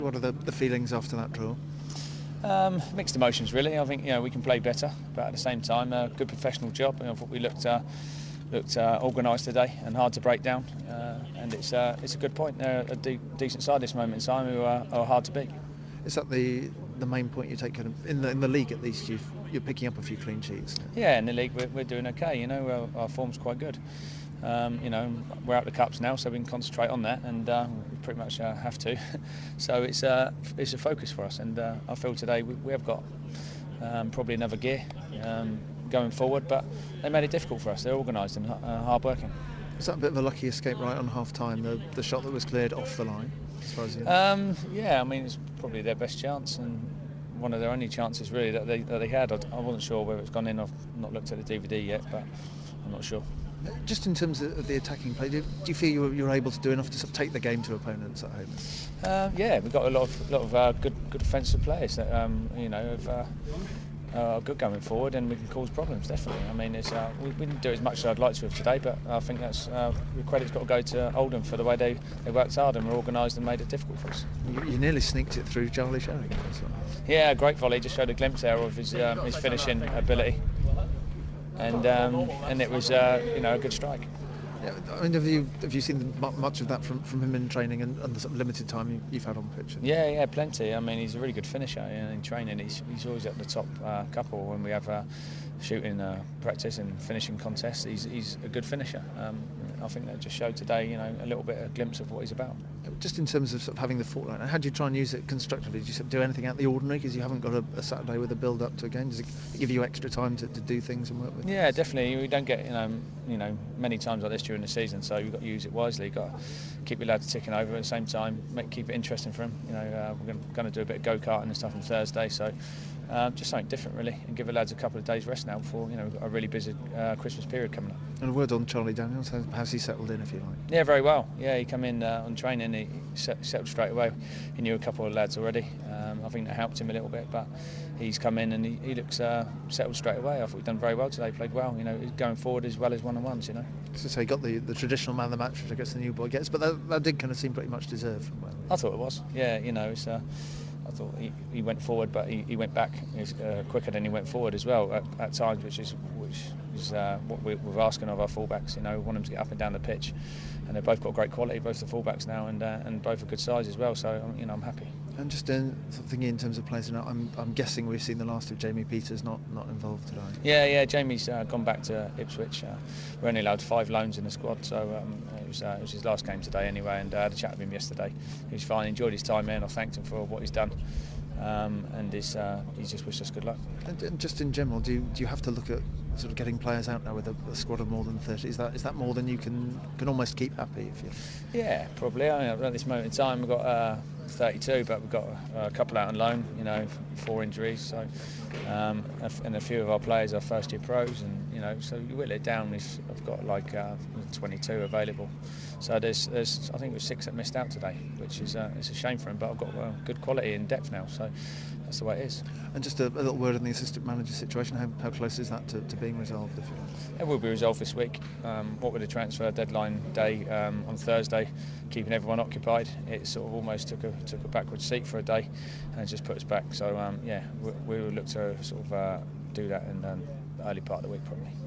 What are the feelings after that draw? Mixed emotions, really. I think we can play better, but at the same time, a good professional job. I thought we looked organised today and hard to break down. And it's a good point. They're a decent side this moment in time who are hard to beat. Is that the main point you take in the league? At least you're picking up a few clean sheets. Yeah, in the league we're doing okay. Our form's quite good. We're out the cups now, so we can concentrate on that, and we pretty much have to. So it's a focus for us, and I feel today we have got probably another gear going forward, but they made it difficult for us. They're organised and hard working. Was that a bit of a lucky escape right on half time? The shot that was cleared off the line, as far as you know? Yeah, I mean it's probably their best chance and one of their only chances really that they had. I wasn't sure whether it's gone in. I've not looked at the DVD yet, but I'm not sure. Just in terms of the attacking play, do you feel you were able to do enough to sort of take the game to opponents at home? Yeah, we've got a lot of good defensive players that are good going forward, and we can cause problems definitely. I mean, we didn't do as much as I'd like to have today, but I think that's the credit's got to go to Oldham for the way they worked hard and were organised and made it difficult for us. You nearly sneaked it through Charlie Sheringham as well. Yeah, great volley. Just showed a glimpse there of his finishing ability. And it was a good strike. Yeah, I mean, have you seen much of that from him in training and the sort of limited time you've had on pitch? Yeah, plenty. I mean, he's a really good finisher in training. He's always at the top couple when we have shooting practice and finishing contests. He's a good finisher. I think that just showed today, a little bit of a glimpse of what he's about. Just in terms of sort of having the fortnight, how do you try and use it constructively? Do you sort of do anything out of the ordinary because you haven't got a Saturday with a build up to a game? Does it give you extra time to do things and work with? Yeah, definitely. We don't get many times like this during the season, so you've got to use it wisely. You've got to keep your lads ticking over at the same time, keep it interesting for them. We're going to do a bit of go-karting and stuff on Thursday, so just something different really, and give the lads a couple of days rest now before we've got a really busy Christmas period coming up. And a word on Charlie Daniels, how's he settled in, if you like? Yeah, very well. Yeah, he came in on training, he settled straight away. He knew a couple of lads already. I think that helped him a little bit, but he's come in and he looks settled straight away. I thought he'd done very well today, played well, going forward as well as one-on-ones, So he got the traditional man of the match, which I guess the new boy gets, but that did kind of seem pretty much deserved from Wales. I thought it was, yeah, I thought he went forward, but he went back quicker than he went forward as well at times, which is what we're asking of our fullbacks. We want them to get up and down the pitch, and they've both got great quality, both the fullbacks now, and both are good size as well. So I'm happy. And just thinking in terms of players, I'm guessing we've seen the last of Jamie Peters not involved today. Yeah, Jamie's gone back to Ipswich. We're only allowed 5 loans in the squad, so it was his last game today anyway. And I had a chat with him yesterday. He was fine, enjoyed his time here, and I thanked him for what he's done. And he's just wished us good luck. And just in general, do you have to look at sort of getting players out now with a squad of more than 30? Is that more than you can almost keep happy? Yeah, probably. At this moment in time, we've got 32, but we've got a couple out on loan. 4 injuries, so and a few of our players are first-year pros, and so you whittle it down. I've got like 22 available. So there's I think it was 6 that missed out today, which is it's a shame for them. But I've got good quality in depth now, so that's the way it is. And just a little word on the assistant manager situation. How close is that to being resolved? It will be resolved this week. What with the transfer deadline day on Thursday, keeping everyone occupied, it sort of almost took a backward seat for a day, and just put us back. So we will look to sort of do that in the early part of the week probably.